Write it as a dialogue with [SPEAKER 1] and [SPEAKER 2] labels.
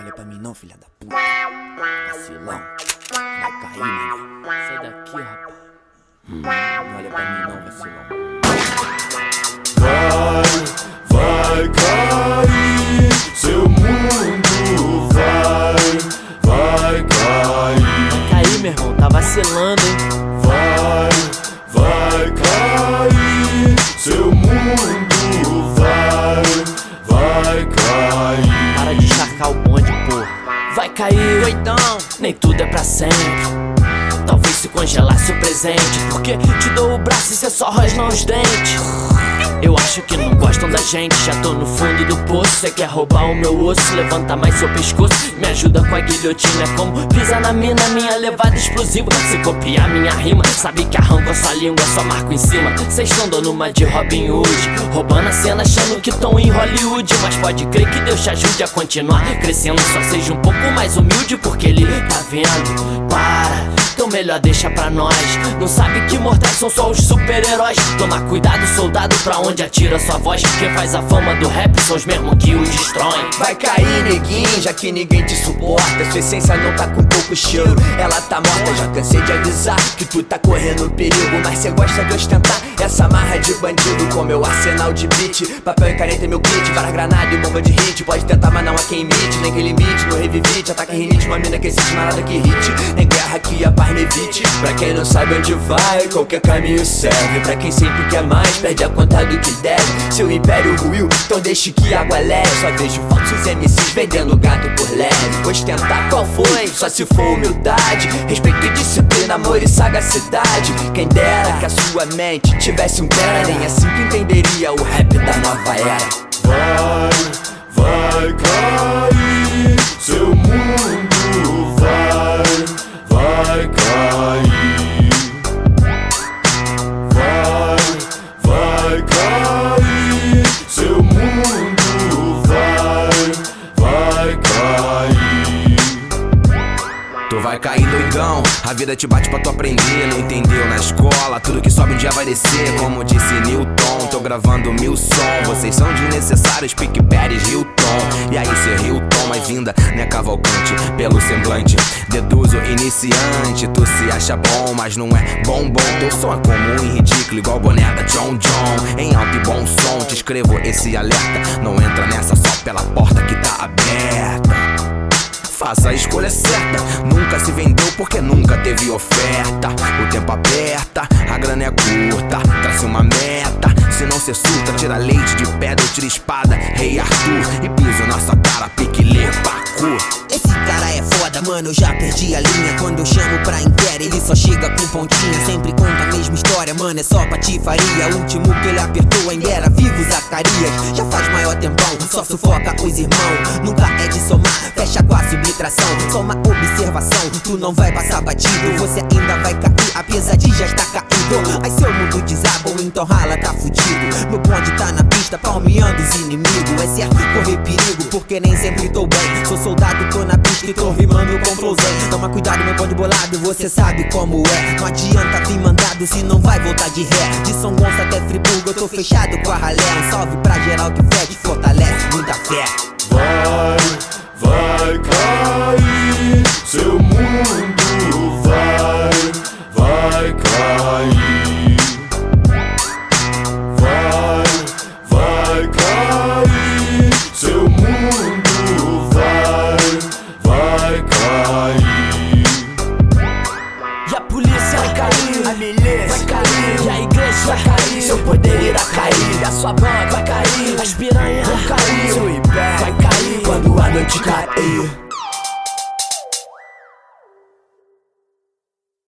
[SPEAKER 1] Olha pra mim não, filha da puta. Vacilão. Vai cair, mano.
[SPEAKER 2] Sai daqui, rapaz.
[SPEAKER 1] Não olha pra mim não, vacilão.
[SPEAKER 3] Vai cair, seu mundo vai cair.
[SPEAKER 2] Vai cair, meu irmão, tá vacilando, hein?
[SPEAKER 3] Vai cair, seu mundo vai cair.
[SPEAKER 2] Para de encharcar o bonde, porra. Vai cair, doidão, nem tudo é pra sempre. Talvez se congelasse o presente, porque te dou o braço e cê só rosna os dentes. Eu acho que não gostam da gente, já tô no fundo do poço. Cê quer roubar o meu osso, levanta mais seu pescoço. Me ajuda com a guilhotina, como pisa na mina, minha levada explosiva. Se copiar minha rima, sabe que arranco a sua língua, só marco em cima. Cês tão dando uma de Robin Hood, roubando a cena achando que tão em Hollywood. Mas pode crer que Deus te ajude a continuar crescendo. Só seja um pouco mais humilde, porque ele tá vendo. Então melhor deixa pra nós. Não sabe que mortais são só os super-heróis. Toma cuidado, soldado, pra onde atira sua voz. Quem faz a fama do rap são os mesmos que o destroem.
[SPEAKER 1] Vai cair, neguinho, já que ninguém te suporta. Sua essência não tá com pouco cheiro, ela tá morta. Já cansei de avisar que tu tá correndo perigo, mas cê gosta de ostentar essa marra de bandido. Com meu arsenal de beat, papel e caneta é meu kit, várias granadas e bomba de hit. Pode tentar, mas não há quem imite, nem que limite. No revivite, ataque rinite, uma mina que existe, mas nada que hit. Nem guerra que a paz me evite. Pra quem não sabe onde vai, qualquer caminho serve. Pra quem sempre quer mais, perde a conta do que deve. Seu império ruiu, então deixe que água leve. Só vejo falsos MCs vendendo gato por leve. Ostentar qual foi? Só se for humildade, respeito e disciplina, amor e sagacidade. Quem dera que a sua mente tivesse um pera, nem assim que entenderia o rap da nova era.
[SPEAKER 3] Vai cair, seu mundo vai cair. Vai cair, seu mundo vai cair.
[SPEAKER 1] Tu vai cair, doidão, a vida te bate pra tu aprender. Não entendeu na escola, tudo que sobe um dia vai descer. Como disse Newton, tô gravando 1000 som. Vocês são desnecessários, Pique Pérez, Hilton. E aí cê Hilton, mas vinda, né Cavalcante? Pelo semblante, deduzo iniciante. Tu se acha bom, mas não é bom. Teu som é comum e ridículo, igual boné da John John. Em alto e bom som, te escrevo esse alerta. Não entra nessa só pela porta que tá aberta. Faça a escolha certa, nunca se vendeu porque nunca teve oferta. O tempo aperta, a grana é curta, trace uma meta. Se não cê surta, tira leite de pedra, tira espada, Rei Arthur. E piso na sua cara, pique lê, pacu.
[SPEAKER 4] Esse cara é foda, mano, eu já perdi a linha. Quando eu chamo pra inteira, ele só chega com pontinha. Sempre conta a mesma história, mano, é só patifaria. O último que ele apertou ainda era vivo Zacarias. Já faz maior tempão, só sufoca os irmãos. Nunca é de somar, fecha com a subtração. Só uma observação, tu não vai passar batido. Você ainda vai cair, apesar de já estar caído. Aí seu mundo desaba, então rala, tá fudido. Meu bonde tá na pista, palmeando os inimigos. É certo correr perigo, porque nem sempre tô bem. Sou soldado, tô na pista e tô rimando com flowzen. Toma cuidado, meu bonde bolado, você sabe como é. Não adianta vir mandado se não vai voltar de ré. De São Gonçalo até Friburgo eu tô fechado com a ralé. Um salve pra geral que fede, fortalece muita fé.
[SPEAKER 3] Vai cair, seu mundo vai cair. Vai cair, seu mundo vai cair.
[SPEAKER 2] E a polícia vai cair, a milícia vai cair, e a igreja vai cair, seu poder irá cair, a sua banca vai cair, as piranhas vão cair, seu império vai cair quando a noite cair.